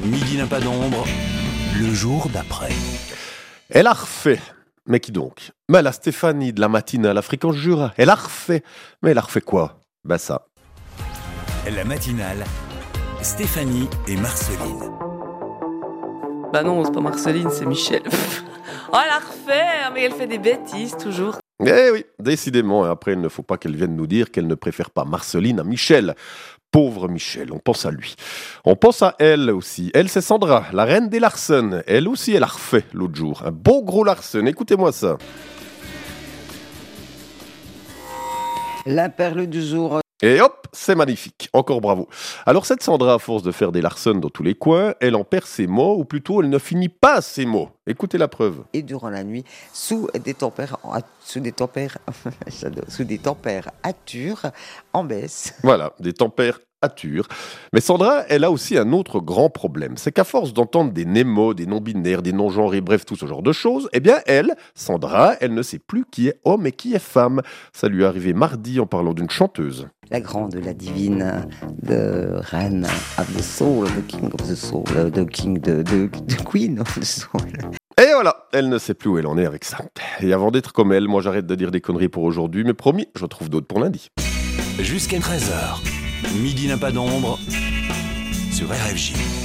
Midi n'a pas d'ombre, le jour d'après. Elle a refait. Mais qui donc? Mais la Stéphanie de la matinale à Fréquence Jura, elle a refait. Mais elle a refait quoi? Ben ça. La matinale, Stéphanie et Marceline. Bah non, c'est pas Marceline, c'est Michel. Oh, elle a refait, mais elle fait des bêtises toujours. Eh oui, décidément. Et après, il ne faut pas qu'elle vienne nous dire qu'elle ne préfère pas Marceline à Michel. Pauvre Michel, on pense à lui. On pense à elle aussi. Elle, c'est Sandra, la reine des Larsen. Elle aussi, elle a refait l'autre jour. Un beau gros Larsen. Écoutez-moi ça. La perle du jour. Et hop, c'est magnifique. Encore bravo. Alors cette Sandra, à force de faire des Larsen dans tous les coins, elle en perd ses mots, ou plutôt elle ne finit pas ses mots. Écoutez la preuve. Et durant la nuit, sous des températures en baisse. Voilà, des températures. Mais Sandra, elle a aussi un autre grand problème. C'est qu'à force d'entendre des némos, des non-binaires, des non-genrés, bref, tout ce genre de choses, eh bien elle, Sandra, elle ne sait plus qui est homme et qui est femme. Ça lui est arrivé mardi en parlant d'une chanteuse. La grande, la divine, the reine of the soul, the king of the soul, the queen of the soul. Et voilà, elle ne sait plus où elle en est avec ça. Et avant d'être comme elle, moi j'arrête de dire des conneries pour aujourd'hui, mais promis, je trouve d'autres pour lundi. Jusqu'à 13h, Midi n'a pas d'ombre sur RFJ.